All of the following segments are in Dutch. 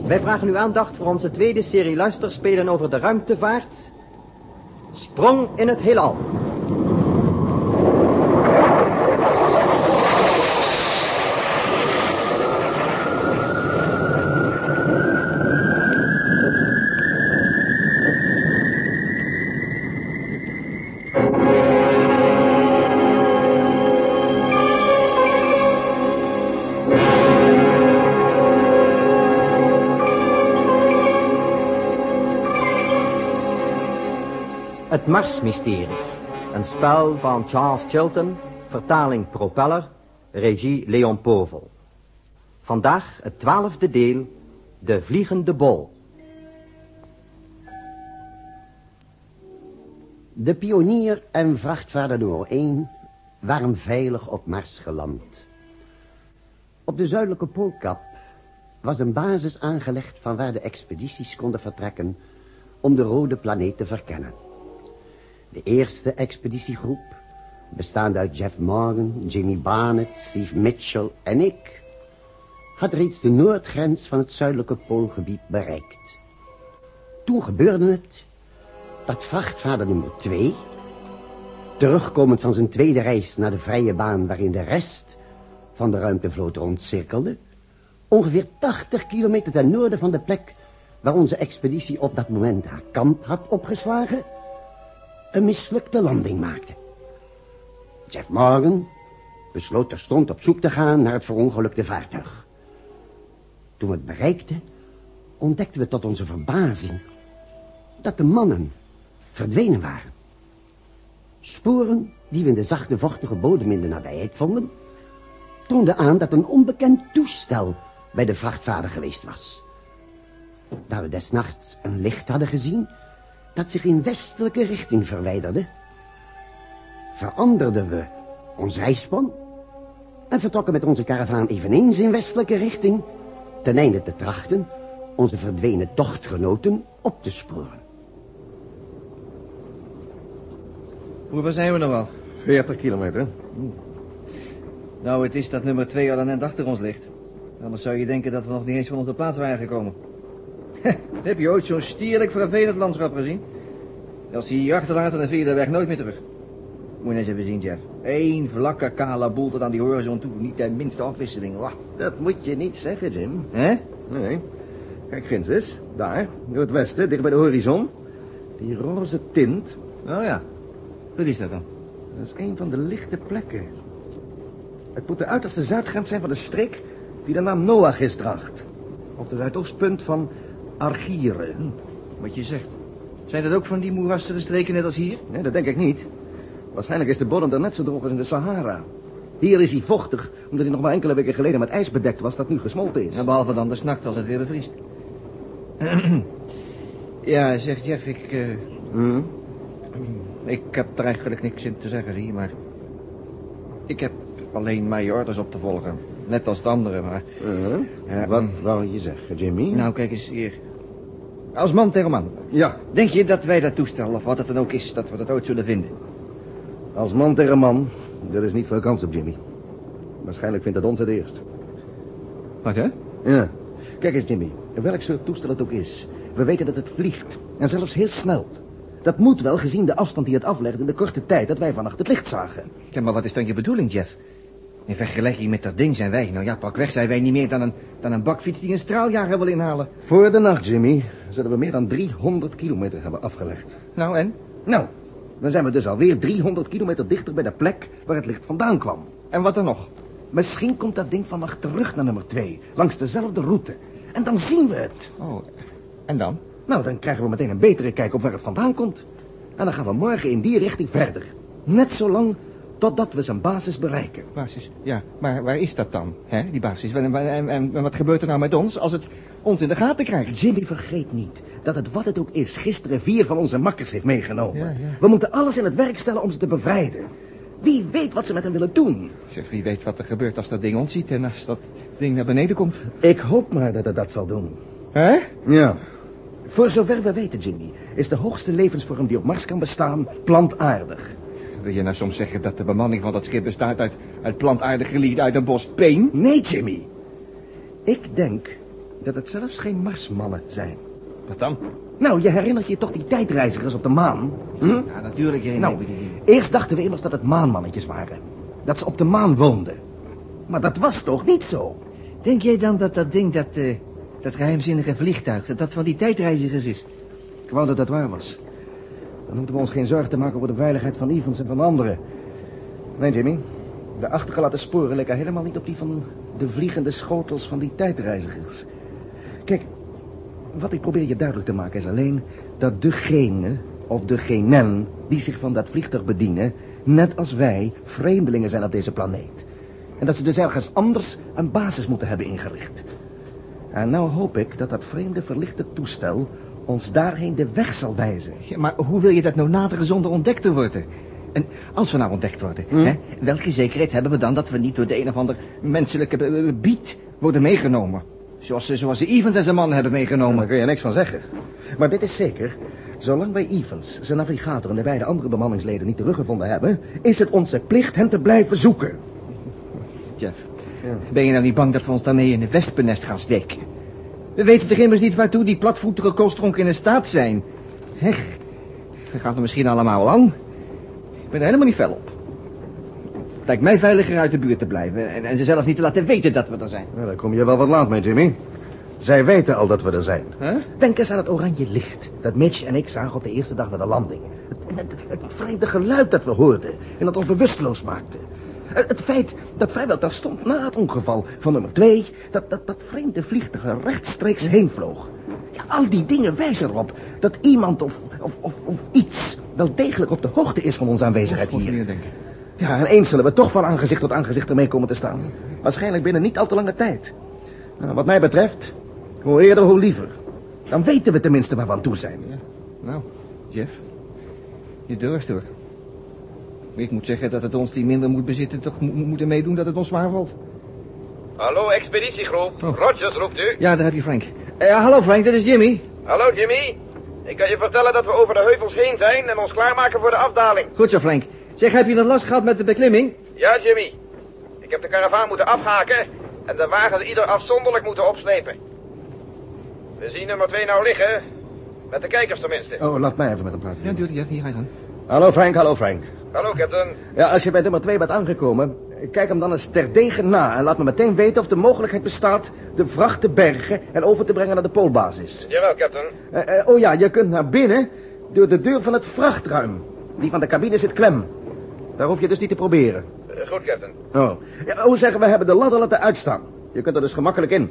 Wij vragen uw aandacht voor onze tweede serie luisterspelen over de ruimtevaart. Sprong in het heelal. Het Marsmysterie. Een spel van Charles Chilton, vertaling Propeller, regie Leon Povel. Vandaag het 12e deel, De Vliegende Bol. De pionier en vrachtvaarder nummer 1 waren veilig op Mars geland. Op de zuidelijke poolkap was een basis aangelegd van waar de expedities konden vertrekken om de rode planeet te verkennen. De eerste expeditiegroep, bestaande uit Jeff Morgan, Jimmy Barnett, Steve Mitchell en ik, had reeds de noordgrens van het zuidelijke poolgebied bereikt. Toen gebeurde het dat vrachtvaarder nummer 2, terugkomend van zijn tweede reis naar de vrije baan waarin de rest van de ruimtevloot rondcirkelde, ongeveer 80 kilometer ten noorden van de plek waar onze expeditie op dat moment haar kamp had opgeslagen, een mislukte landing maakte. Jeff Morgan besloot terstond op zoek te gaan naar het verongelukte vaartuig. Toen we het bereikten, ontdekten we tot onze verbazing dat de mannen verdwenen waren. Sporen die we in de zachte vochtige bodem in de nabijheid vonden, toonden aan dat een onbekend toestel bij de vrachtvaarder geweest was. Daar we des nachts een licht hadden gezien dat zich in westelijke richting verwijderde, veranderden we ons reisplan en vertrokken met onze karavaan eveneens in westelijke richting, ten einde te trachten onze verdwenen tochtgenoten op te sporen. Hoe ver zijn we nog wel? 40 kilometer. Nou, het is dat nummer 2 al een end achter ons ligt. Anders zou je denken dat we nog niet eens van onze plaats waren gekomen. Heb je ooit zo'n stierlijk vervelend landschap gezien? Als die hier achterlaten, dan vind je de weg nooit meer terug. Moet je eens even zien, Jeff. Eén vlakke, kale boel tot aan die horizon toe. Niet de minste afwisseling. Wah. Dat moet je niet zeggen, Jim. Hè? Nee. Kijk, ginds eens. Daar, door het westen, dicht bij de horizon. Die roze tint. Oh ja. Wat is dat dan? Dat is een van de lichte plekken. Het moet de uiterste zuidgrens zijn van de streek die de naam Noachis draagt. Op het zuidoostpunt van Argieren. Wat je zegt. Zijn dat ook van die moerassige streken net als hier? Nee, dat denk ik niet. Waarschijnlijk is de bodem daar net zo droog als in de Sahara. Hier is hij vochtig, omdat hij nog maar enkele weken geleden met ijs bedekt was dat nu gesmolten is. Ja, behalve dan de s'nachts als het weer bevriest. Ja, zegt Jeff, ik heb er eigenlijk niks in te zeggen, zie, maar ik heb alleen maar je orders op te volgen. Net als de anderen, maar... Wat wou je zeggen, Jimmy? Nou, kijk eens hier. Als man tegen man. Ja. Denk je dat wij dat toestel, of wat het dan ook is, dat we dat ooit zullen vinden? Als man tegen man, er is niet veel kans op, Jimmy. Waarschijnlijk vindt dat ons het eerst. Wat, hè? Ja. Kijk eens, Jimmy. Welk soort toestel het ook is. We weten dat het vliegt. En zelfs heel snel. Dat moet wel, gezien de afstand die het aflegt in de korte tijd dat wij vannacht het licht zagen. Ja, maar wat is dan je bedoeling, Jeff? In vergelijking met dat ding zijn wij, nou ja, pakweg zijn wij niet meer dan een bakfiets die een straaljager wil inhalen. Voor de nacht, Jimmy, zullen we meer dan 300 kilometer hebben afgelegd. Nou, en? Nou, dan zijn we dus alweer 300 kilometer dichter bij de plek waar het licht vandaan kwam. En wat dan nog? Misschien komt dat ding vannacht terug naar nummer 2, langs dezelfde route. En dan zien we het. Oh, en dan? Nou, dan krijgen we meteen een betere kijk op waar het vandaan komt. En dan gaan we morgen in die richting verder. Net zo lang totdat we zijn basis bereiken. Basis? Ja, maar waar is dat dan, hè, die basis? En wat gebeurt er nou met ons als het ons in de gaten krijgt? Jimmy, vergeet niet dat het wat het ook is gisteren 4 van onze makkers heeft meegenomen. Ja. We moeten alles in het werk stellen om ze te bevrijden. Wie weet wat ze met hem willen doen. Zeg, wie weet wat er gebeurt als dat ding ons ziet en als dat ding naar beneden komt. Ik hoop maar dat het dat zal doen. Hè? Ja. Voor zover we weten, Jimmy, is de hoogste levensvorm die op Mars kan bestaan plantaardig. Wil je nou soms zeggen dat de bemanning van dat schip bestaat uit plantaardige lieden uit een bos peen? Nee, Jimmy. Ik denk dat het zelfs geen Marsmannen zijn. Wat dan? Nou, je herinnert je toch die tijdreizigers op de maan? Hm? Ja, natuurlijk herinner Nou, ik me die dingen. eerst dachten we immers dat het maanmannetjes waren. Dat ze op de maan woonden. Maar dat was toch niet zo? Denk jij dan dat dat ding, dat geheimzinnige vliegtuig, dat van die tijdreizigers is? Ik wou dat dat waar was. Dan hoefden we ons geen zorgen te maken over de veiligheid van Evans en van anderen. Nee, Jimmy. De achtergelaten sporen lijken helemaal niet op die van de vliegende schotels van die tijdreizigers. Kijk, wat ik probeer je duidelijk te maken is alleen dat degene of degenen die zich van dat vliegtuig bedienen, net als wij, vreemdelingen zijn op deze planeet. En dat ze dus ergens anders een basis moeten hebben ingericht. En nou hoop ik dat dat vreemde verlichte toestel ons daarheen de weg zal wijzen. Ja, maar hoe wil je dat nou naderen zonder ontdekt te worden? En als we nou ontdekt worden, hè, welke zekerheid hebben we dan dat we niet door de een of ander menselijke bied worden meegenomen? Zoals ze Evans en zijn man hebben meegenomen. Daar kun je niks van zeggen. Maar dit is zeker. Zolang wij Evans, zijn navigator en de beide andere bemanningsleden niet teruggevonden hebben, is het onze plicht hen te blijven zoeken. Jeff, ben je nou niet bang dat we ons daarmee in het wespennest gaan steken? We weten toch immers niet waartoe die platvoetige koolstronken in staat zijn. Hech, dat gaat er misschien allemaal wel aan. Ik ben er helemaal niet fel op. Het lijkt mij veiliger uit de buurt te blijven en ze zelf niet te laten weten dat we er zijn. Nou, daar kom je wel wat laat mee, Jimmy. Zij weten al dat we er zijn. Huh? Denk eens aan het oranje licht dat Mitch en ik zagen op de eerste dag na de landing. Het vreemde geluid dat we hoorden en dat ons bewusteloos maakte. Het feit dat vrijwel terstond na het ongeval van nummer 2... dat vreemde vliegtuig rechtstreeks heen vloog. Ja, al die dingen wijzen erop dat iemand of iets wel degelijk op de hoogte is van onze aanwezigheid hier. Denken. Ja, en eens zullen we toch van aangezicht tot aangezicht ermee komen te staan. Waarschijnlijk binnen niet al te lange tijd. Nou, wat mij betreft, hoe eerder hoe liever. Dan weten we tenminste waar we aan toe zijn. Ja. Nou, Jeff, je durft hoor. Ik moet zeggen dat het ons die minder moet bezitten toch moeten meedoen dat het ons zwaar valt. Hallo, expeditiegroep. Oh. Rogers roept u. Ja, daar heb je Frank. Hallo Frank, dit is Jimmy. Hallo, Jimmy. Ik kan je vertellen dat we over de heuvels heen zijn en ons klaarmaken voor de afdaling. Goed zo Frank. Zeg, heb je nog last gehad met de beklimming? Ja, Jimmy. Ik heb de karavaan moeten afhaken en de wagens ieder afzonderlijk moeten opslepen. We zien nummer 2 nou liggen. Met de kijkers tenminste. Oh, laat mij even met hem praten. Ja, natuurlijk, Jeff. Hier ga je gaan. Hallo Frank, hallo Frank. Hallo, captain. Ja, als je bij nummer 2 bent aangekomen, kijk hem dan eens terdege na en laat me meteen weten of de mogelijkheid bestaat de vracht te bergen en over te brengen naar de poolbasis. Jawel, captain. Oh ja, je kunt naar binnen door de deur van het vrachtruim. Die van de cabine zit klem. Daar hoef je dus niet te proberen. Goed, captain. Oh. Ja, zeggen, we hebben de ladder laten uitstaan. Je kunt er dus gemakkelijk in.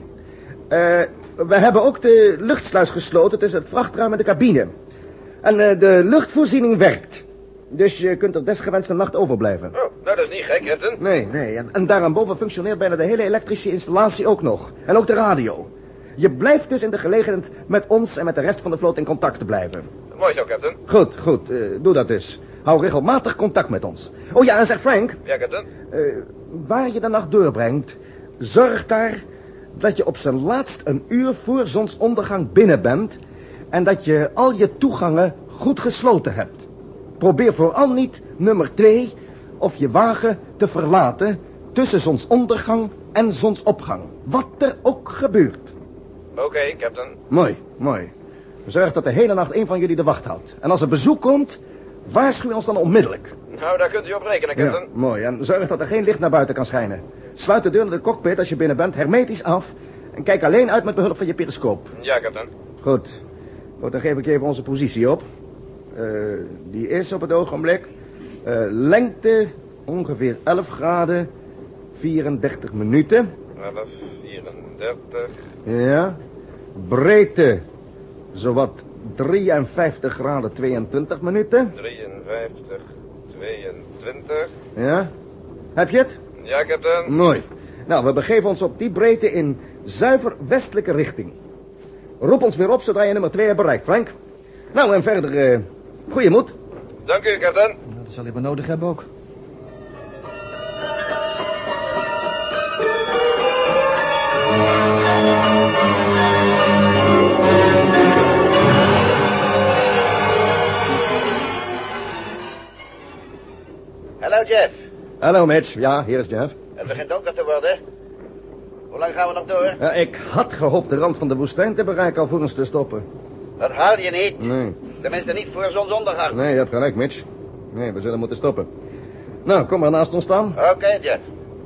We hebben ook de luchtsluis gesloten tussen het vrachtruim en de cabine. En de luchtvoorziening werkt. Dus je kunt er desgewenst een nacht overblijven. Oh, nou dat is niet gek, captain. Nee. En daarboven functioneert bijna de hele elektrische installatie ook nog. En ook de radio. Je blijft dus in de gelegenheid met ons en met de rest van de vloot in contact te blijven. Mooi zo, captain. Goed. Doe dat dus. Hou regelmatig contact met ons. Oh ja, en zeg Frank. Ja, captain. Waar je de nacht doorbrengt, zorg daar dat je op zijn laatst een uur voor zonsondergang binnen bent en dat je al je toegangen goed gesloten hebt. Probeer vooral niet nummer 2 of je wagen te verlaten tussen zonsondergang en zonsopgang. Wat er ook gebeurt. Oké, captain. Mooi. Zorg dat de hele nacht een van jullie de wacht houdt. En als er bezoek komt, waarschuw ons dan onmiddellijk. Nou, daar kunt u op rekenen, captain. Ja, mooi. En zorg dat er geen licht naar buiten kan schijnen. Sluit de deur naar de cockpit als je binnen bent hermetisch af. En kijk alleen uit met behulp van je periscoop. Ja, captain. Goed, dan geef ik je even onze positie op. Die is op het ogenblik lengte ongeveer 11 graden 34 minuten. 11:34. Ja. Breedte zowat 53 graden 22 minuten. 53, 22. Ja. Heb je het? Ja, captain. Mooi. Nou, we begeven ons op die breedte in zuiver westelijke richting. Roep ons weer op zodra je nummer 2 hebt bereikt, Frank. Nou, en verder, goeie moed. Dank u, captain. Nou, dat zal ik wel nodig hebben ook. Hallo, Jeff. Hallo, Mitch. Ja, hier is Jeff. Het begint donker te worden. Hoe lang gaan we nog door? Ja, ik had gehoopt de rand van de woestijn te bereiken alvorens te stoppen. Dat haal je niet. Nee. Tenminste niet voor zonsondergang. Nee, je hebt gelijk, Mitch. Nee, we zullen moeten stoppen. Nou, kom maar naast ons staan. Oké, Jeff.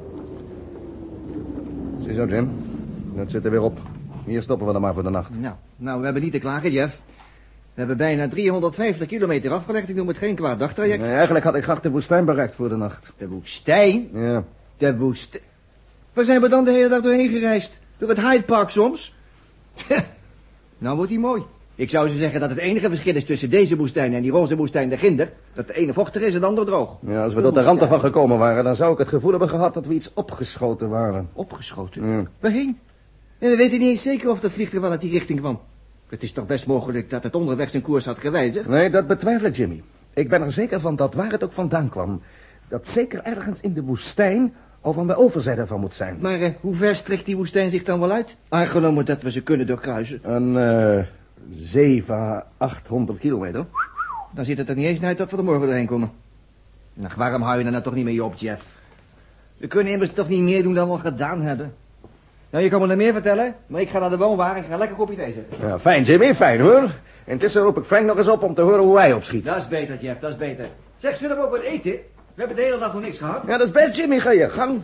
Ziezo, Jim. Dat zit er weer op. Hier stoppen we dan maar voor de nacht. Nou, we hebben niet te klagen, Jeff. We hebben bijna 350 kilometer afgelegd. Ik noem het geen kwaad dagtraject. Nee, eigenlijk had ik graag de woestijn bereikt voor de nacht. De woestijn? Ja. De woestijn? Waar zijn we dan de hele dag doorheen gereisd? Door het Hyde Park soms? Nou wordt die mooi. Ik zou zo zeggen dat het enige verschil is tussen deze woestijn en die roze woestijn de Ginder. Dat de ene vochtig is en de andere droog. Ja, als we tot de rand ervan gekomen waren, dan zou ik het gevoel hebben gehad dat we iets opgeschoten waren. Opgeschoten? Ja. Waarheen? En we weten niet eens zeker of dat vliegtuig wel uit die richting kwam. Het is toch best mogelijk dat het onderweg zijn koers had gewijzigd? Nee, dat betwijfel ik, Jimmy. Ik ben er zeker van dat waar het ook vandaan kwam, dat zeker ergens in de woestijn of aan de overzijde van moet zijn. Maar hoe ver strekt die woestijn zich dan wel uit? Aangenomen dat we ze kunnen doorkruisen. Een 700 à 800 kilometer. Dan ziet het er niet eens naar uit dat we er morgen doorheen komen. Nou, waarom hou je er nou toch niet mee op, Jeff? We kunnen immers toch niet meer doen dan we al gedaan hebben. Nou, je kan me er meer vertellen, maar ik ga naar de woonwagen en ga lekker een kopje thee zetten. Ja, fijn, Jimmy, fijn hoor. Intussen roep ik Frank nog eens op om te horen hoe hij opschiet. Dat is beter, Jeff, dat is beter. Zeg, zullen we ook wat eten? We hebben de hele dag nog niks gehad. Ja, dat is best, Jimmy, ga je gang.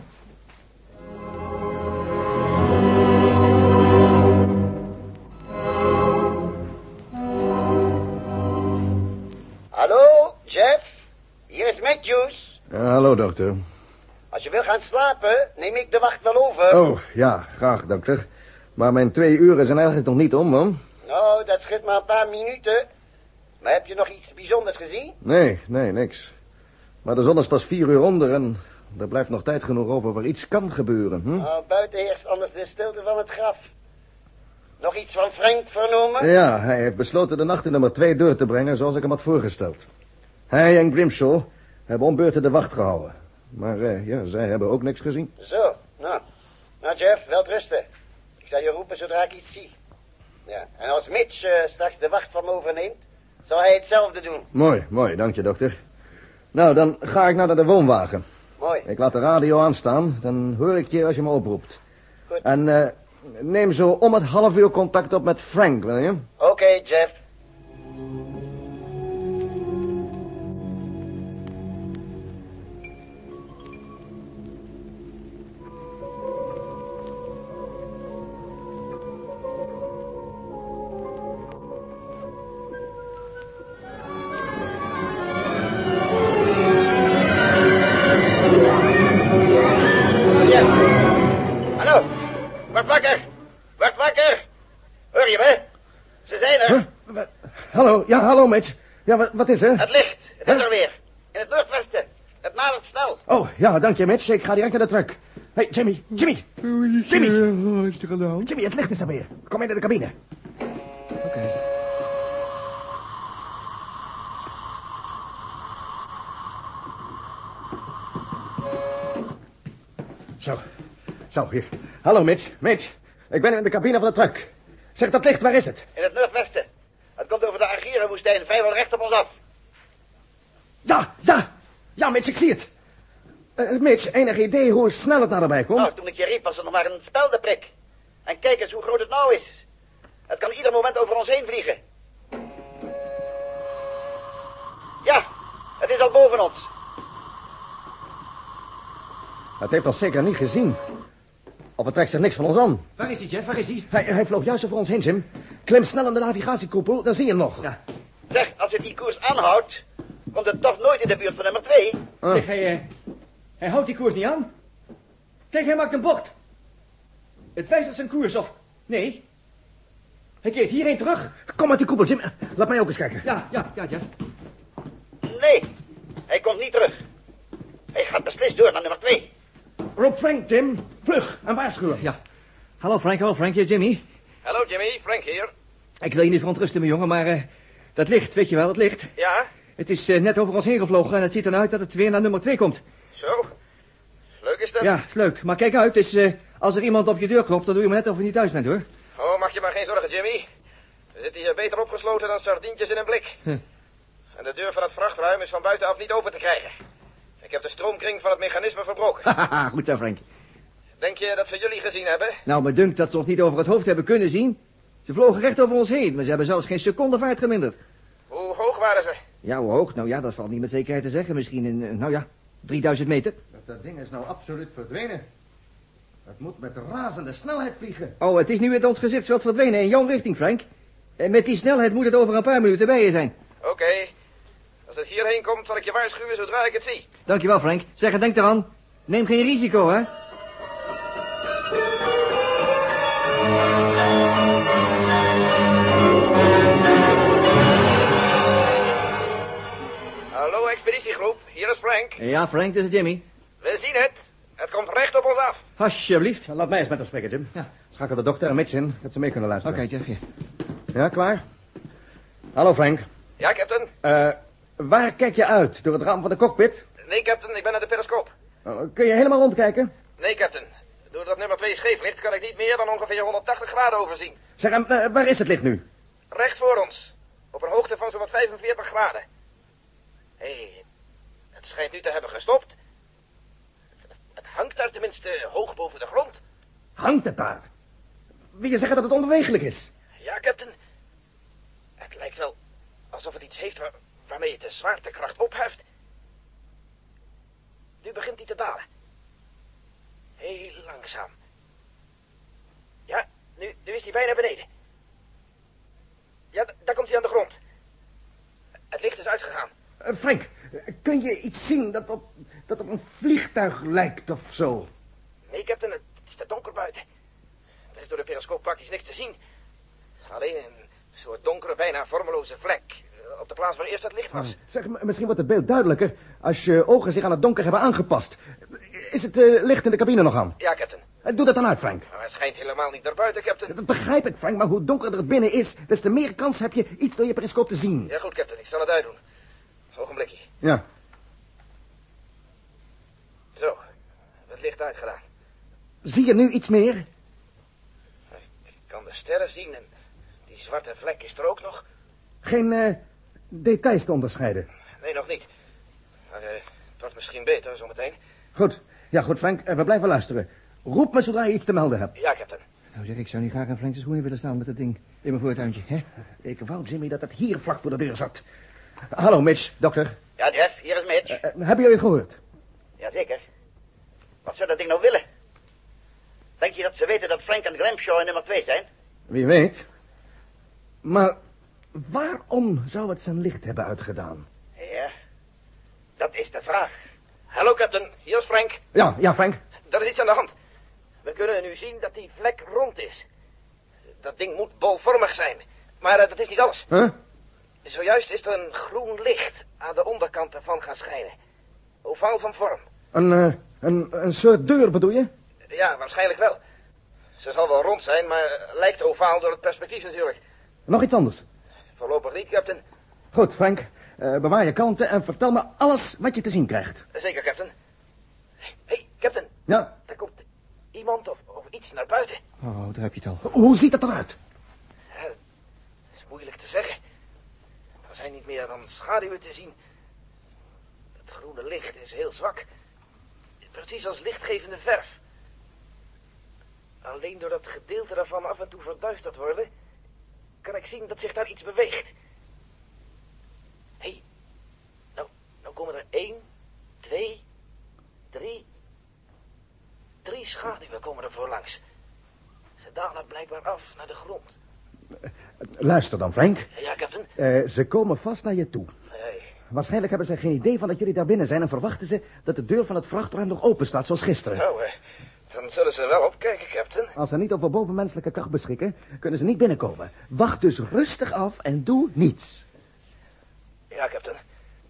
Hallo, Jeff. Hier is Matthews. Ja, hallo, dokter. Als je wil gaan slapen, neem ik de wacht wel over. Oh, ja, graag, dokter. Maar mijn 2 uren zijn eigenlijk nog niet om, man. Nou, dat schiet maar een paar minuten. Maar heb je nog iets bijzonders gezien? Nee, niks. Maar de zon is pas 4 uur onder en er blijft nog tijd genoeg over waar iets kan gebeuren. Hm? Nou, buiten heerst anders de stilte van het graf. Nog iets van Frank vernomen? Ja, hij heeft besloten de nacht in nummer 2 door te brengen zoals ik hem had voorgesteld. Hij en Grimshaw hebben om beurten de wacht gehouden. Maar ja, zij hebben ook niks gezien. Zo, nou. Nou, Jeff, welterusten. Ik zal je roepen zodra ik iets zie. Ja, en als Mitch straks de wacht van me overneemt, zal hij hetzelfde doen. Mooi, dank je, dokter. Nou, dan ga ik naar de woonwagen. Mooi. Ik laat de radio aanstaan, dan hoor ik je als je me oproept. Goed. En neem zo om het half uur contact op met Frank, wil je? Oké, Jeff. Hallo, word wakker. Word wakker. Hoor je me? Ze zijn er. Hallo, ja, hallo, Mitch. Ja, wat is er? Het licht. Het is er weer. In het noordwesten. Het nadert snel. Oh, ja, dank je, Mitch. Ik ga direct naar de truck. Hey, Jimmy. Jimmy, het licht is er weer. Kom in de cabine. Oké. Zo, hier. Hallo, Mitch. Ik ben in de cabine van de truck. Zeg, dat licht, waar is het? In het noordwesten. Het komt over de Argierenwoestijn vrijwel recht op ons af. Ja, Mitch, ik zie het. Mitch, enig idee hoe snel het naderbij komt? Nou, toen ik je riep was er nog maar een speldeprik. En kijk eens hoe groot het nou is. Het kan ieder moment over ons heen vliegen. Ja, het is al boven ons. Het heeft ons zeker niet gezien. Of het trekt zich niks van ons aan. Waar is hij, Jeff? Waar is hij? Hij vloog juist over ons heen, Jim. Klim snel in de navigatiekoepel, dan zie je hem nog. Ja. Zeg, als het die koers aanhoudt, komt het toch nooit in de buurt van nummer 2. Zeg, hij houdt die koers niet aan. Kijk, hij maakt een bocht. Het wijzigt zijn koers, of... Nee. Hij keert hierheen terug. Kom uit die koepel, Jim. Laat mij ook eens kijken. Ja, Jeff. Nee, hij komt niet terug. Hij gaat beslist door naar nummer 2. Roep Frank, Jim. Vlug en waarschuwen. Ja. Hallo, Frank. Hier, Jimmy. Hallo Jimmy, Frank hier. Ik wil je niet verontrusten, mijn jongen, maar... dat licht, weet je wel, dat licht. Ja? Het is net over ons heen gevlogen en het ziet eruit dat het weer naar nummer 2 komt. Zo. Leuk is dat? Ja, is leuk. Maar kijk uit, dus als er iemand op je deur klopt, dan doe je maar net of je niet thuis bent, hoor. Oh, maak je maar geen zorgen, Jimmy. We zitten hier beter opgesloten dan sardientjes in een blik. En de deur van het vrachtruim is van buitenaf niet open te krijgen. Ik heb de stroomkring van het mechanisme verbroken. Haha, goed zo, Frank. Denk je dat ze jullie gezien hebben? Nou, me dunkt dat ze ons niet over het hoofd hebben kunnen zien. Ze vlogen recht over ons heen, maar ze hebben zelfs geen seconde vaart geminderd. Hoe hoog waren ze? Ja, hoe hoog? Nou ja, dat valt niet met zekerheid te zeggen. Misschien in, 3000 meter. Dat ding is nou absoluut verdwenen. Het moet met razende snelheid vliegen. Oh, het is nu uit ons gezichtsveld verdwenen in jouw richting, Frank. En met die snelheid moet het over een paar minuten bij je zijn. Oké. Als het hierheen komt, zal ik je waarschuwen zodra ik het zie. Dankjewel, Frank. Zeg, en denk eraan. Neem geen risico, hè? Hallo, expeditiegroep. Hier is Frank. Ja, Frank, dit is Jimmy. We zien het. Het komt recht op ons af. Alsjeblieft. Laat mij eens met hem spreken, Jim. Ja. Schakel de dokter en Mitch in, dat ze mee kunnen Oké, luisteren. Jeff. Ja. Ja, klaar? Hallo, Frank. Ja, captain. Waar kijk je uit? Door het raam van de cockpit? Nee, captain, ik ben naar de periscoop. Kun je helemaal rondkijken? Nee, captain. Doordat nummer 2 scheef ligt, kan ik niet meer dan ongeveer 180 graden overzien. Zeg, waar is het licht nu? Recht voor ons. Op een hoogte van zo'n 45 graden. Hé, het schijnt nu te hebben gestopt. Het hangt daar tenminste hoog boven de grond. Hangt het daar? Wil je zeggen dat het onbewegelijk is? Ja, captain. Het lijkt wel alsof het iets heeft waarmee het de zwaartekracht opheft. Nu begint hij te dalen. Heel langzaam. Ja, nu is hij bijna beneden. Ja, daar komt hij aan de grond. Het licht is uitgegaan. Frank, kun je iets zien dat op een vliegtuig lijkt of zo? Nee, captain, het is te donker buiten. Er is door de periscoop praktisch niks te zien. Alleen een soort donkere, bijna vormeloze vlek. Op de plaats waar eerst het licht was. Zeg, misschien wordt het beeld duidelijker als je ogen zich aan het donker hebben aangepast. Is het licht in de cabine nog aan? Ja, captain. Doe dat dan uit, Frank. Maar het schijnt helemaal niet naar buiten, captain. Dat begrijp ik, Frank, maar hoe donkerder het binnen is, des te meer kans heb je iets door je periscoop te zien. Ja, goed, captain. Ik zal het uitdoen. Ogenblikje. Ja. Zo, het licht uitgedaan. Zie je nu iets meer? Ik kan de sterren zien en die zwarte vlek is er ook nog. Geen details te onderscheiden. Nee, nog niet. Maar het wordt misschien beter zometeen. Goed. Ja, goed, Frank. We blijven luisteren. Roep me zodra je iets te melden hebt. Ja, captain. Nou zeg, ik zou niet graag aan Frank's schoenen willen staan met dat ding in mijn voortuintje, hè? Ik wou, Jimmy, dat het hier vlak voor de deur zat. Hallo, Mitch, dokter. Ja, Jeff, hier is Mitch. Hebben jullie het gehoord? Jazeker. Wat zou dat ding nou willen? Denk je dat ze weten dat Frank en Grimshaw in nummer 2 zijn? Wie weet. Maar waarom zou het zijn licht hebben uitgedaan? Ja, dat is de vraag. Hallo, captain. Hier is Frank. Ja, Frank. Er is iets aan de hand. We kunnen nu zien dat die vlek rond is. Dat ding moet bolvormig zijn. Maar dat is niet alles. Huh? Zojuist is er een groen licht aan de onderkant ervan gaan schijnen. Ovaal van vorm. Een soort deur, bedoel je? Ja, waarschijnlijk wel. Ze zal wel rond zijn, maar lijkt ovaal door het perspectief natuurlijk. Nog iets anders. Voorlopig niet, captain. Goed, Frank. Bewaar je kalmte en vertel me alles wat je te zien krijgt. Zeker, captain. Hey, captain. Ja. Daar komt iemand of iets naar buiten. Oh, daar heb je het al. Hoe ziet het eruit? Ja, dat is moeilijk te zeggen. Er zijn niet meer dan schaduwen te zien. Het groene licht is heel zwak. Precies als lichtgevende verf. Alleen door dat gedeelte daarvan af en toe verduisterd worden, kan ik zien dat zich daar iets beweegt. Hé, nou komen er 1, 2, 3... 3 schaduwen komen er voorlangs. Ze dalen blijkbaar af naar de grond. Luister dan, Frank. Ja, captain. Ze komen vast naar je toe. Hey. Waarschijnlijk hebben ze geen idee van dat jullie daar binnen zijn en verwachten ze dat de deur van het vrachtruim nog open staat, zoals gisteren. Nou, dan zullen ze wel opkijken, captain. Als ze niet over bovenmenselijke kracht beschikken, kunnen ze niet binnenkomen. Wacht dus rustig af en doe niets. Ja, captain.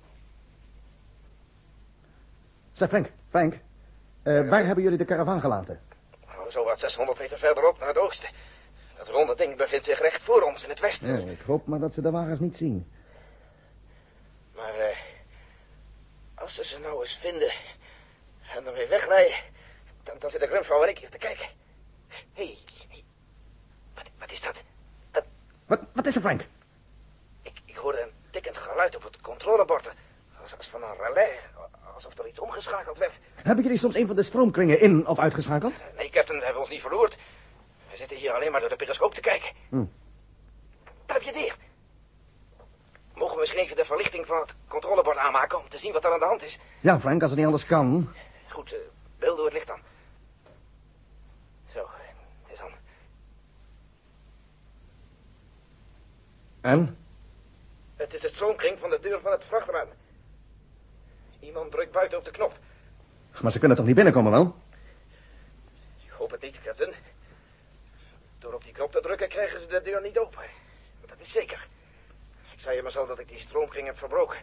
Zeg, Frank. Waar hebben jullie de karavaan gelaten? Oh, zo wat 600 meter verderop naar het oosten. Dat ronde ding bevindt zich recht voor ons in het westen. Ja, ik hoop maar dat ze de wagens niet zien. Maar als ze ze nou eens vinden en dan weer wegrijden, dan zitten Grimshaw en ik hier te kijken. Hé, wat is dat? Wat is er, Frank? Ik hoorde een tikkend geluid op het controlebord. Als van een relais. alsof er iets omgeschakeld werd. Hebben jullie soms een van de stroomkringen in- of uitgeschakeld? Nee, Captain, we hebben ons niet verloord. We zitten hier alleen maar door de periscoop te kijken. Daar heb je het weer. Mogen we misschien even de verlichting van het controlebord aanmaken om te zien wat er aan de hand is? Ja, Frank, als het niet anders kan. Goed, Bill, doe het licht aan. Zo, is aan. En? Het is de stroomkring van de deur van het vrachtruim. Iemand drukt buiten op de knop. Maar ze kunnen toch niet binnenkomen, wel? Ik hoop het niet, Captain. Door op die knop te drukken krijgen ze de deur niet open. Dat is zeker. Ik zei je maar zo dat ik die stroomkring heb verbroken.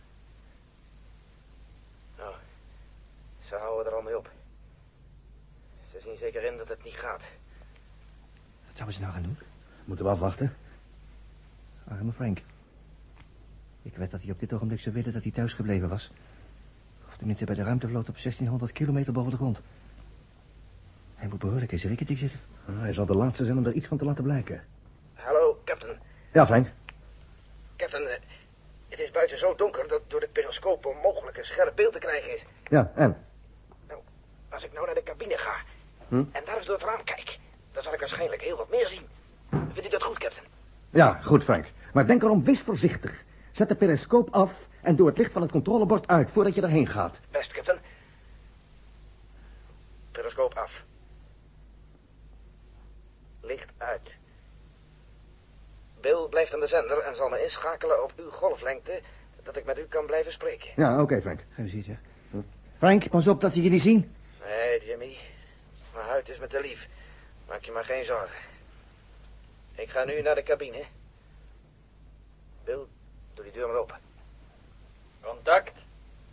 Nou, ze houden er al mee op. Ze zien zeker in dat het niet gaat. Wat zouden ze nou gaan doen? Moeten we afwachten. Arme Frank. Ik weet dat hij op dit ogenblik zou willen dat hij thuis gebleven was. Of tenminste bij de ruimtevloot op 1600 kilometer boven de grond. Hij moet behoorlijk in zijn rikketik zitten. Hij zal de laatste zijn om er iets van te laten blijken. Hallo, Captain. Ja, Frank. Captain, het is buiten zo donker dat door de periscoop onmogelijk een scherp beeld te krijgen is. Ja, en? Nou, als ik nou naar de cabine ga en daar eens door het raam kijk, dan zal ik waarschijnlijk heel wat meer zien. Vindt u dat goed, Captain? Ja, goed, Frank. Maar denk erom, wees voorzichtig. Zet de periscoop af en doe het licht van het controlebord uit voordat je erheen gaat. Best, Captain. Periscoop af. Licht uit. Bill blijft aan de zender en zal me inschakelen op uw golflengte, dat ik met u kan blijven spreken. Ja, oké, Frank. Hij ziet, ja. Frank, pas op dat ze je niet zien. Nee, Jimmy. Mijn huid is me te lief. Maak je maar geen zorgen. Ik ga nu naar de cabine. Bill, doe die deur maar open. Contact.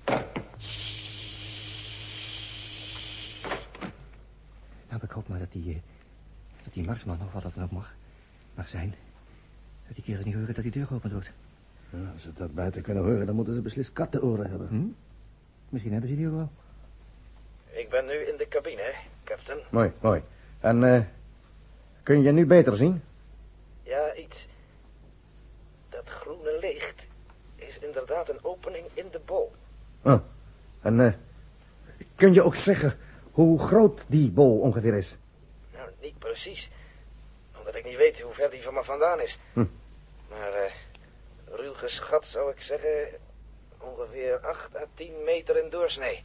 Nou, ik hoop maar dat die Marsman, of wat dat dan ook mag zijn, dat die kerels niet horen dat die deur geopend wordt. Ja, als ze dat buiten kunnen horen, dan moeten ze beslist kattenoren hebben. Misschien hebben ze die ook wel. Ik ben nu in de cabine, Captain. Mooi, mooi. En, kun je nu beter zien? Ja, iets. Dat groene licht is inderdaad een opening in de bol. Oh. En, kun je ook zeggen hoe groot die bol ongeveer is? Nou, niet precies. Omdat ik niet weet hoe ver die van me vandaan is. Maar, ruw geschat zou ik zeggen, ongeveer 8 à 10 meter in doorsnee.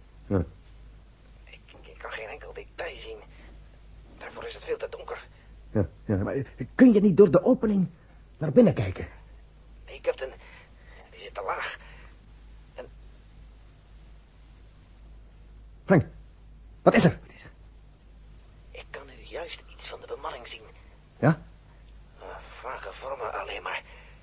Ik kan geen enkel detail zien. Daarvoor is het veel te donker. Ja, maar kun je niet door de opening naar binnen kijken? Nee, Captain. Die zit te laag. En... Frank, wat is er? Ik kan nu juist iets van de bemanning zien. Ja? Vage vormen alleen maar.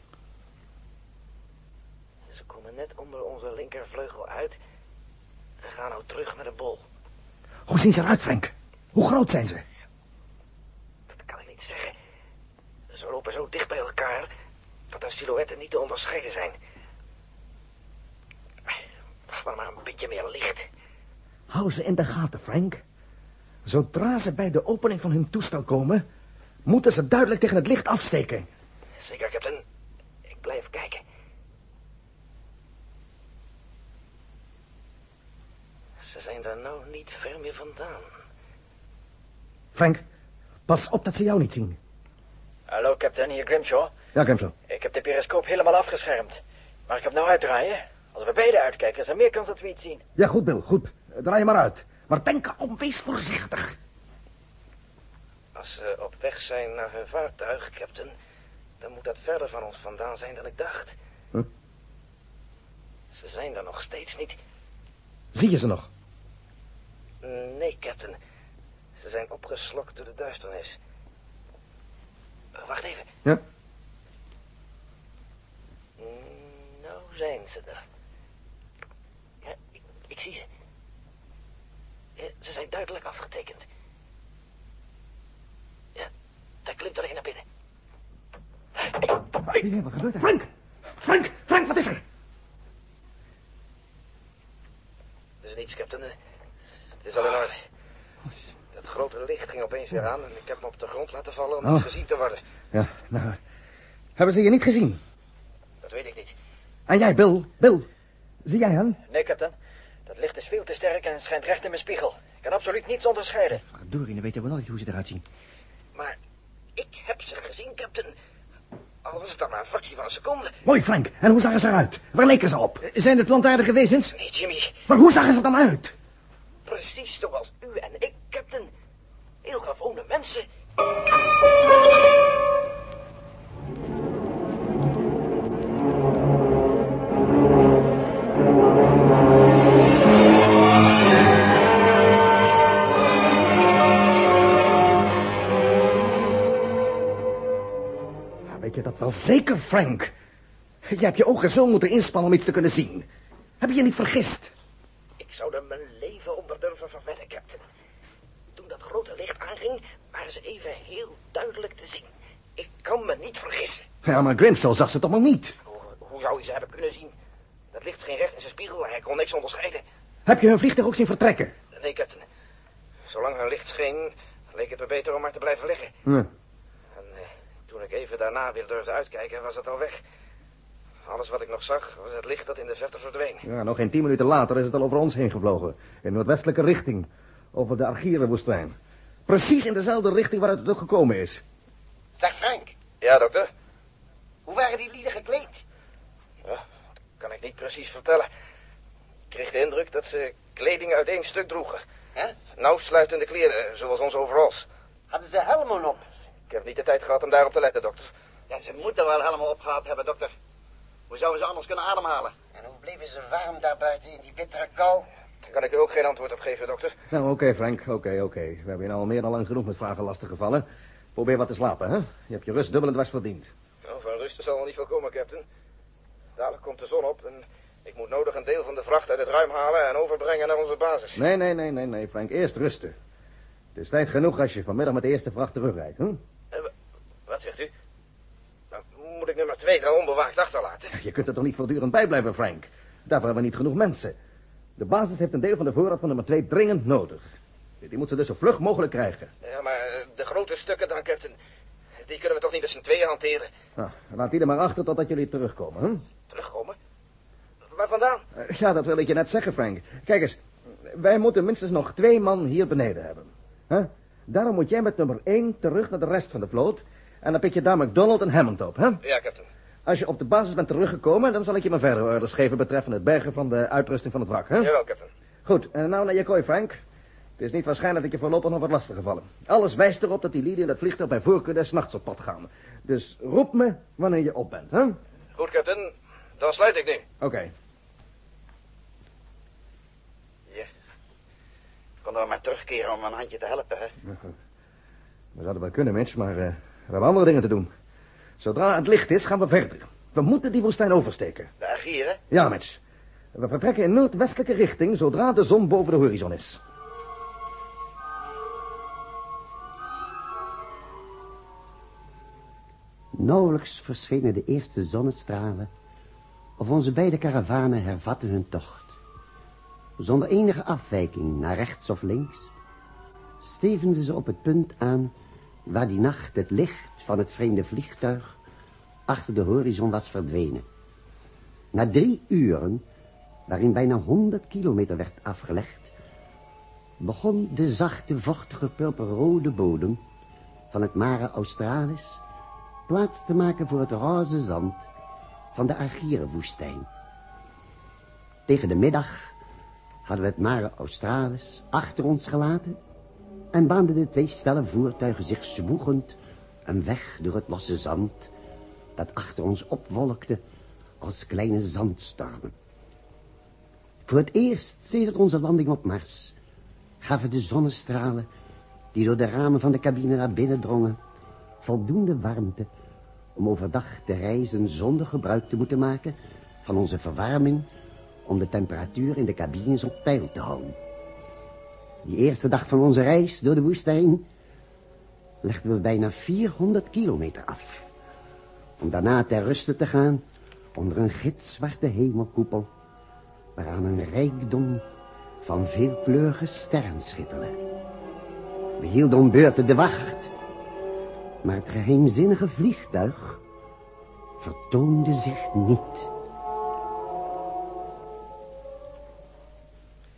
Ze komen net onder onze linkervleugel uit en gaan nou terug naar de bol. Hoe zien ze eruit, Frank? Hoe groot zijn ze? Dat kan ik niet zeggen. Ze lopen zo dicht bij elkaar dat hun silhouetten niet te onderscheiden zijn. Was er maar een beetje meer licht. Hou ze in de gaten, Frank. Zodra ze bij de opening van hun toestel komen, moeten ze duidelijk tegen het licht afsteken. Zeker, Captain. Ik blijf kijken. Ze zijn daar nou niet ver meer vandaan. Frank, pas op dat ze jou niet zien. Hallo, Captain, hier Grimshaw. Ja, Grimshaw. Ik heb de periscoop helemaal afgeschermd. Mag ik hem nou uitdraaien? Als we beide uitkijken, is er meer kans dat we iets zien. Ja, goed, Bill, goed. Draai je maar uit. Maar denk erom, wees voorzichtig. Als ze op weg zijn naar hun vaartuig, Captain, dan moet dat verder van ons vandaan zijn dan ik dacht. Ze zijn er nog steeds niet. Zie je ze nog? Nee, Captain. Ze zijn opgeslokt door de duisternis. Wacht even. Ja? Nou zijn ze er. Ja, ik zie ze. Ze zijn duidelijk afgetekend. Ja, daar klimt er een naar binnen. Nee, wat gebeurt er? Frank! Frank, wat is er? Er is niets, Captain. Het is al in orde. Dat grote licht ging opeens weer aan en ik heb me op de grond laten vallen om niet gezien te worden. Ja, nou, hebben ze je niet gezien? Dat weet ik niet. En jij, Bill? Bill, zie jij hen? Nee, Captain. Het licht is veel te sterk en schijnt recht in mijn spiegel. Ik kan absoluut niets onderscheiden. Verdorie, dan weten we nooit hoe ze eruit zien. Maar ik heb ze gezien, captain. Al was het dan maar een fractie van een seconde. Mooi, Frank. En hoe zagen ze eruit? Waar leken ze op? Zijn het plantaardige wezens? Nee, Jimmy. Maar hoe zagen ze dan uit? Precies zoals u en ik, captain. Heel gewone mensen. Weet je dat wel zeker, Frank? Je hebt je ogen zo moeten inspannen om iets te kunnen zien. Heb je je niet vergist? Ik zou er mijn leven onder durven verwedden, captain. Toen dat grote licht aanging, waren ze even heel duidelijk te zien. Ik kan me niet vergissen. Ja, maar Grimshaw zag ze toch maar niet? Hoe zou hij ze hebben kunnen zien? Dat licht scheen recht in zijn spiegel en hij kon niks onderscheiden. Heb je hun vliegtuig ook zien vertrekken? Nee, captain. Zolang hun licht scheen, leek het me beter om maar te blijven liggen. Ja. En toen ik even daarna weer durfde uitkijken, was het al weg. Alles wat ik nog zag, was het licht dat in de verte verdween. Ja, nog geen 10 minuten later is het al over ons heen gevlogen. In noordwestelijke richting. Over de Argierenwoestijn. Precies in dezelfde richting waaruit het ook gekomen is. Zeg, Frank. Ja, dokter? Hoe waren die lieden gekleed? Ja, dat kan ik niet precies vertellen. Ik kreeg de indruk dat ze kleding uit één stuk droegen. Hè? Nauwsluitende kleren, zoals onze overalls. Hadden ze helmen op? Ik heb niet de tijd gehad om daarop te letten, dokter. Ja, ze moeten wel helemaal opgehad hebben, dokter. Hoe zouden ze anders kunnen ademhalen? En hoe bleven ze warm daar buiten in die bittere kou? Daar kan ik u ook geen antwoord op geven, dokter. Nou, oké, Frank. Oké. We hebben je nou al meer dan lang genoeg met vragen lastig gevallen. Probeer wat te slapen, hè? Je hebt je rust dubbel en dwars verdiend. Nou, van rust zal wel niet veel komen, captain. Dadelijk komt de zon op en ik moet nodig een deel van de vracht uit het ruim halen en overbrengen naar onze basis. Nee, Frank. Eerst rusten. Het is tijd genoeg als je vanmiddag met de eerste vracht terugrijdt, hè? Wat zegt u? Nou, moet ik nummer 2 dan onbewaakt achterlaten? Je kunt er toch niet voortdurend bij blijven, Frank? Daarvoor hebben we niet genoeg mensen. De basis heeft een deel van de voorraad van nummer 2 dringend nodig. Die moet ze dus zo vlug mogelijk krijgen. Ja, maar de grote stukken dan, captain, die kunnen we toch niet met z'n tweeën hanteren? Nou, laat die er maar achter totdat jullie terugkomen, hè? Terugkomen? Waar vandaan? Ja, dat wil ik je net zeggen, Frank. Kijk eens, wij moeten minstens nog 2 man hier beneden hebben. Hè? Daarom moet jij met nummer 1 terug naar de rest van de vloot. En dan pik je daar McDonald en Hammond op, hè? Ja, captain. Als je op de basis bent teruggekomen, dan zal ik je mijn verdere orders geven betreffende het bergen van de uitrusting van het wrak, hè? Jawel, captain. Goed, en nou naar je kooi, Frank. Het is niet waarschijnlijk dat je voorlopig nog wordt lastiggevallen. Alles wijst erop dat die lieden in dat vliegtuig bij voorkeur des nachts op pad gaan. Dus roep me wanneer je op bent, hè? Goed, captain. Dan sluit ik nu. Oké. Hier. Kon er maar terugkeren om een handje te helpen, hè? We zouden wel kunnen, Mitch, maar we hebben andere dingen te doen. Zodra het licht is, gaan we verder. We moeten die woestijn oversteken. De Argieren? Ja, Mitch. We vertrekken in noordwestelijke richting zodra de zon boven de horizon is. Nauwelijks verschenen de eerste zonnestralen of onze beide karavanen hervatten hun tocht. Zonder enige afwijking naar rechts of links stevenden ze op het punt aan waar die nacht het licht van het vreemde vliegtuig achter de horizon was verdwenen. Na 3 uren, waarin bijna 100 kilometer werd afgelegd, begon de zachte, vochtige, purperrode bodem van het Mare Australis plaats te maken voor het roze zand van de Argierenwoestijn. Tegen de middag hadden we het Mare Australis achter ons gelaten en baanden de 2 stellen voertuigen zich zwoegend een weg door het losse zand dat achter ons opwolkte als kleine zandstormen. Voor het eerst sedert onze landing op Mars gaven de zonnestralen die door de ramen van de cabine naar binnen drongen voldoende warmte om overdag te reizen zonder gebruik te moeten maken van onze verwarming om de temperatuur in de cabines op peil te houden. Die eerste dag van onze reis door de woestijn legden we bijna 400 kilometer af, om daarna ter ruste te gaan onder een gitzwarte hemelkoepel waaraan een rijkdom van veelkleurige sterren schitterde. We hielden om beurten de wacht, maar het geheimzinnige vliegtuig vertoonde zich niet.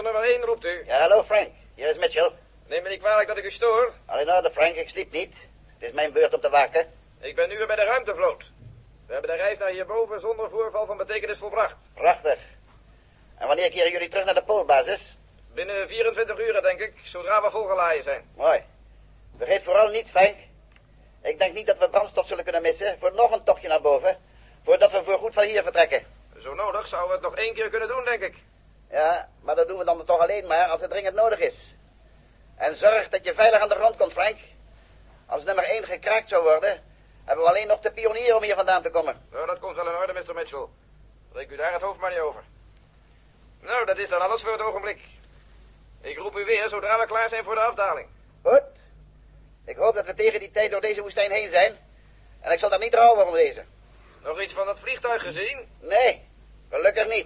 nummer 1 roept u. Ja, hallo Frank. Hier is Mitchell. Neem me niet kwalijk dat ik u stoor. Al in orde, Frank. Ik sliep niet. Het is mijn beurt om te waken. Ik ben nu weer bij de ruimtevloot. We hebben de reis naar hierboven zonder voorval van betekenis volbracht. Prachtig. En wanneer keren jullie terug naar de poolbasis? Binnen 24 uur, denk ik, zodra we volgeladen zijn. Mooi. Vergeet vooral niet, Frank. Ik denk niet dat we brandstof zullen kunnen missen voor nog een tochtje naar boven, voordat we voorgoed van hier vertrekken. Zo nodig zouden we het nog 1 keer kunnen doen, denk ik. Ja, maar dat doen we dan toch alleen maar als het dringend nodig is. En zorg dat je veilig aan de grond komt, Frank. Als nummer 1 gekraakt zou worden, hebben we alleen nog de pionier om hier vandaan te komen. Nou, dat komt wel in orde, Mr. Mitchell. Breek u daar het hoofd maar niet over. Nou, dat is dan alles voor het ogenblik. Ik roep u weer zodra we klaar zijn voor de afdaling. Goed. Ik hoop dat we tegen die tijd door deze woestijn heen zijn. En ik zal daar niet rouwen om deze. Nog iets van dat vliegtuig gezien? Nee, gelukkig niet.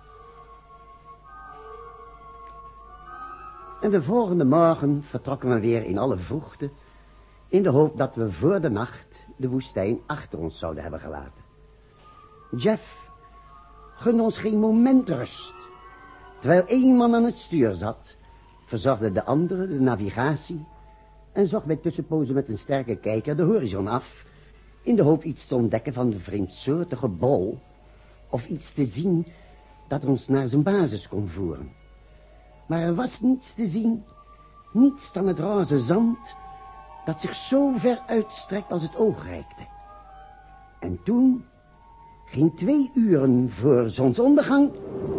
En de volgende morgen vertrokken we weer in alle vroegte, in de hoop dat we voor de nacht de woestijn achter ons zouden hebben gelaten. Jeff gunde ons geen moment rust. Terwijl 1 man aan het stuur zat, verzorgde de andere de navigatie en zocht bij tussenpozen met een sterke kijker de horizon af, in de hoop iets te ontdekken van de vreemdsoortige bol, of iets te zien dat ons naar zijn basis kon voeren. Maar er was niets te zien, niets dan het roze zand, dat zich zo ver uitstrekt als het oog reikte. En toen, geen 2 uren voor zonsondergang...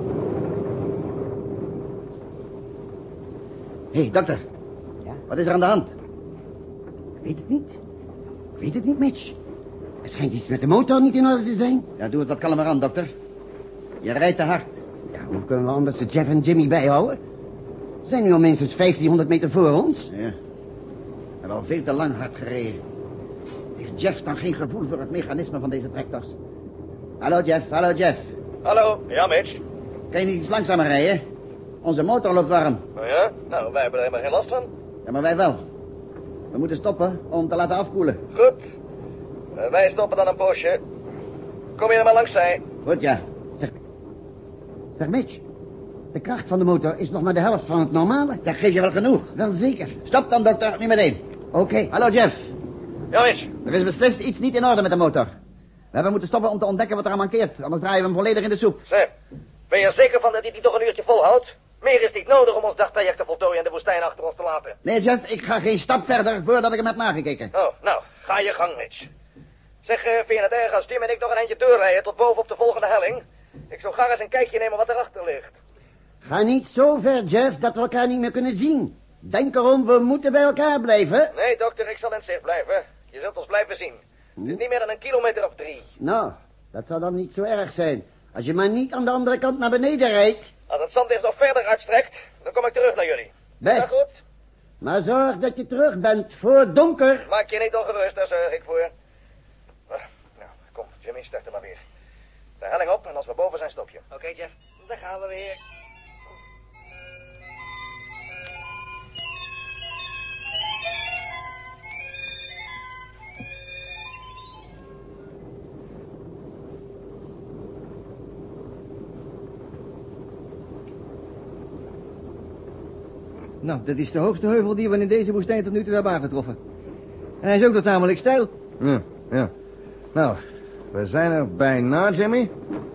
Hé, dokter. Ja? Wat is er aan de hand? Ik weet het niet. Ik weet het niet, Mitch. Er schijnt iets met de motor niet in orde te zijn. Ja, doe het wat kalmer aan, dokter. Je rijdt te hard. Ja, hoe kunnen we anders de Jeff en Jimmy bijhouden? Ze zijn nu al minstens 1500 meter voor ons. Ja. We hebben al veel te lang hard gereden. Heeft Jeff dan geen gevoel voor het mechanisme van deze tractors? Hallo, Jeff. Hallo, Jeff. Hallo, ja, Mitch. Kan je niet iets langzamer rijden? Onze motor loopt warm. Oh ja? Nou, wij hebben er helemaal geen last van. Ja, maar wij wel. We moeten stoppen om te laten afkoelen. Goed. Wij stoppen dan een poosje. Kom je er maar langs, zij. Goed, ja. Zeg, Mitch. De kracht van de motor is nog maar de helft van het normale. Dat geeft je wel genoeg. Wel zeker. Stop dan, dokter. Nu meteen. Oké. Hallo, Jeff. Ja, Mitch. Er is beslist iets niet in orde met de motor. We hebben moeten stoppen om te ontdekken wat er aan mankeert. Anders draaien we hem volledig in de soep. Zeg, ben je er zeker van dat hij die toch een uurtje volhoudt? Meer is niet nodig om ons dagtraject te voltooien en de woestijn achter ons te laten. Nee, Jeff, ik ga geen stap verder voordat ik hem heb nagekeken. Oh, nou, ga je gang, Mitch. Zeg, vind je het erg als Tim en ik nog een eindje doorrijden tot boven op de volgende helling? Ik zou graag eens een kijkje nemen wat erachter ligt. Ga niet zo ver, Jeff, dat we elkaar niet meer kunnen zien. Denk erom, we moeten bij elkaar blijven. Nee, dokter, ik zal in het zicht blijven. Je zult ons blijven zien. Het is niet meer dan 1 kilometer of 3. Nou, dat zou dan niet zo erg zijn. Als je maar niet aan de andere kant naar beneden rijdt. Als het zand eens nog verder uitstrekt, dan kom ik terug naar jullie. Best. Is dat goed? Maar zorg dat je terug bent voor donker. Maak je niet ongerust, daar zorg ik voor. Nou, kom, Jimmy, start er maar weer. De helling op en als we boven zijn, stop je. Oké, Jeff. Daar gaan we weer. Nou, dat is de hoogste heuvel die we in deze woestijn tot nu toe hebben aangetroffen. En hij is ook nog tamelijk steil. Ja, ja. Nou, we zijn er bijna, Jimmy.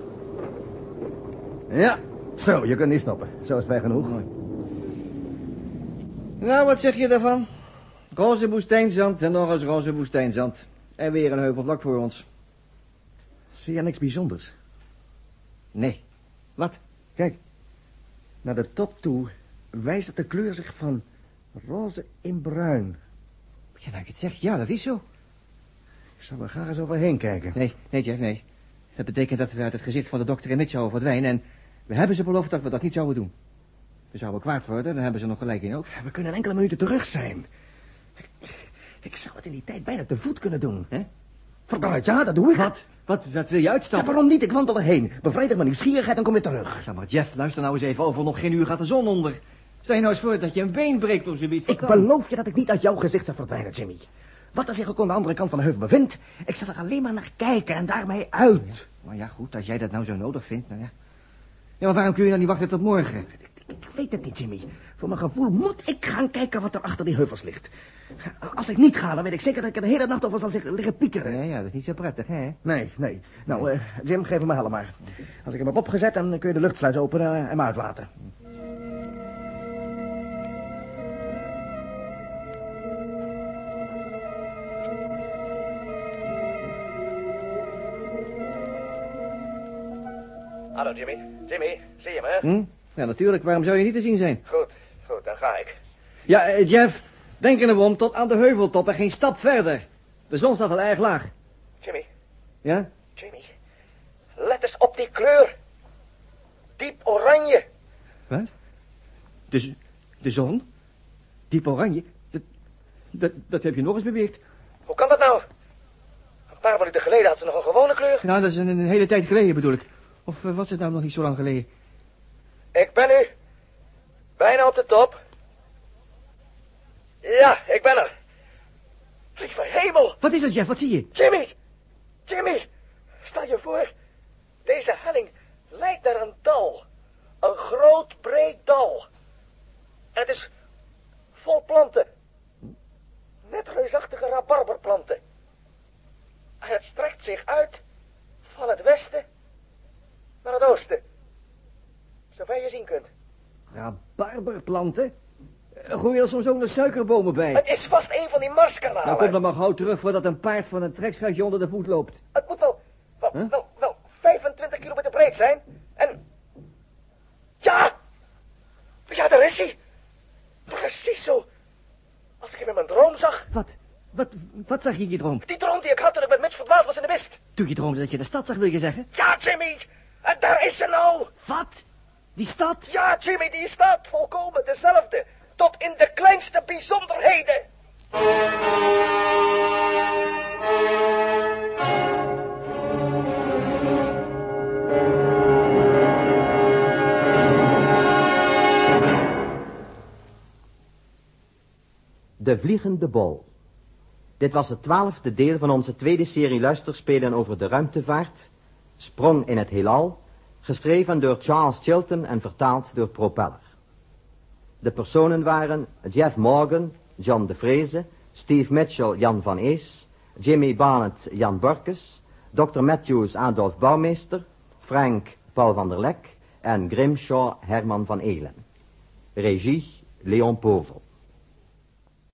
Ja, zo, je kunt niet stoppen. Zo is wij genoeg. Nou, wat zeg je daarvan? Roze woestijnzand en nog eens roze woestijnzand. En weer een heuvel vlak voor ons. Zie je niks bijzonders? Nee. Wat? Kijk, naar de top toe wijst de kleur zich van roze in bruin. Ja, nou ik het zeg, ja, dat is zo. Ik zal er graag eens overheen kijken. Nee, Jeff, nee. Dat betekent dat we uit het gezicht van de dokter en Mitch zouden verdwijnen en we hebben ze beloofd dat we dat niet zouden doen. We zouden kwaad worden, dan hebben ze nog gelijk in ook. We kunnen in enkele minuten terug zijn. Ik zou het in die tijd bijna te voet kunnen doen. Hè? Verdraaid, ja, dat doe ik. Wat wil je Ja, uitstappen? waarom niet? Ik wandel erheen. Bevrijdig mijn nieuwsgierigheid en kom weer terug. Ja, maar Jeff, luister nou eens even. Over nog geen uur gaat de zon onder. Stel je nou eens voor dat je een been breekt door zoiets. Ik beloof je dat ik niet uit jouw gezicht zal verdwijnen, Jimmy. Wat er zich ook aan de andere kant van de heuvel bevindt, ik zal er alleen maar naar kijken en daarmee uit. Maar ja, goed, als jij dat nou zo nodig vindt, nou ja. Ja, maar waarom kun je dan niet wachten tot morgen? Ik weet het niet, Jimmy. Voor mijn gevoel moet ik gaan kijken wat er achter die heuvels ligt. Als ik niet ga, dan weet ik zeker dat ik er de hele nacht over zal liggen piekeren. Ja, dat is niet zo prettig, hè? Nee. Nou, Jim, geef hem mijn helm maar. Als ik hem heb opgezet, dan kun je de luchtsluis openen en me uitlaten. Hallo, Jimmy. Jimmy, zie je me, hè? Ja, natuurlijk. Waarom zou je niet te zien zijn? Goed, dan ga ik. Ja, Jeff, denk er nou om tot aan de heuveltop en geen stap verder. De zon staat al erg laag. Jimmy, Ja? Jimmy, let eens op die kleur. Diep oranje. Wat? De zon? Diep oranje? Dat heb je nog eens beweerd. Hoe kan dat nou? Een paar minuten geleden had ze nog een gewone kleur. Nou, dat is een hele tijd geleden bedoel ik. Of was het nou nog niet zo lang geleden? Ik ben nu bijna op de top. Ja, ik ben er. Lieve hemel. Wat is het, Jeff? Wat zie je? Jimmy, stel je voor. Deze helling lijkt naar een dal. Een groot, breed dal. En het is vol planten. Net reusachtige rabarberplanten. En het strekt zich uit van het westen naar het oosten. Zover je zien kunt. Rabarberplanten? Gooi je er soms ook nog suikerbomen bij? Het is vast een van die marskanalen. Nou, kom dan maar gauw terug voordat een paard van een trekschuitje onder de voet loopt. Het moet wel 25 kilometer breed zijn. En... Ja, daar is hij. Precies zo. Als ik hem in mijn droom zag. Wat zag je in je droom? Die droom die ik had toen ik met Mitch verdwaald was in de mist. Toen je droomde dat je de stad zag, wil je zeggen? Ja, Jimmy. En daar is ze nou. Wat? Die stad? Ja, Jimmy, die staat volkomen dezelfde. Tot in de kleinste bijzonderheden. De Vliegende Bol. Dit was het 12e deel van onze tweede serie luisterspelen over de ruimtevaart, Sprong in het heelal, geschreven door Charles Chilton en vertaald door Propeller. De personen waren Jeff Morgan, John de Vreese, Steve Mitchell, Jan van Ees, Jimmy Barnett, Jan Borkes, Dr. Matthews, Adolf Bouwmeester, Frank, Paul van der Lek en Grimshaw, Herman van Eelen. Regie, Leon Povel.